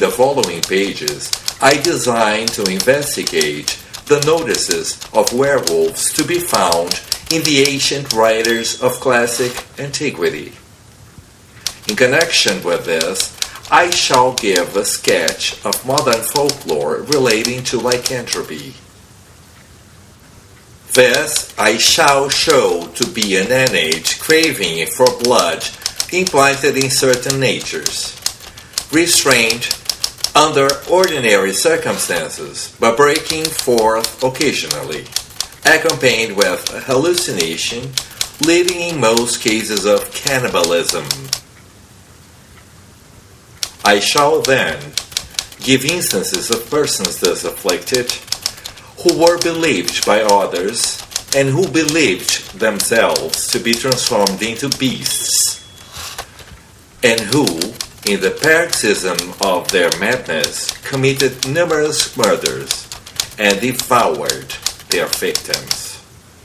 In the following pages, I designed to investigate the notices of werewolves to be found in the ancient writers of classic antiquity. In connection with this, I shall give a sketch of modern folklore relating to lycanthropy. This I shall show to be an innate craving for blood implanted in certain natures, restrained under ordinary circumstances, but breaking forth occasionally, accompanied with a hallucination, leading in most cases of cannibalism. I shall then give instances of persons thus afflicted, who were believed by others, and who believed themselves to be transformed into beasts, and who, in the paroxysm of their madness, committed numerous murders and devoured their victims.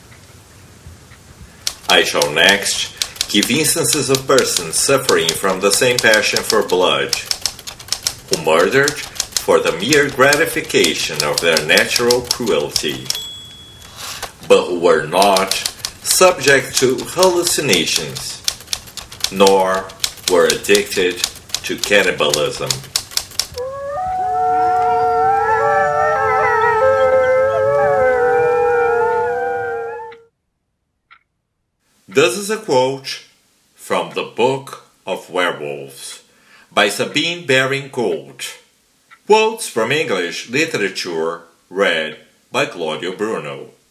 I shall next give instances of persons suffering from the same passion for blood, who murdered for the mere gratification of their natural cruelty, but who were not subject to hallucinations, nor were addicted to cannibalism. This is a quote from the Book of Werewolves by Sabine Baring-Gould. Quotes from English literature read by Claudio Bruno.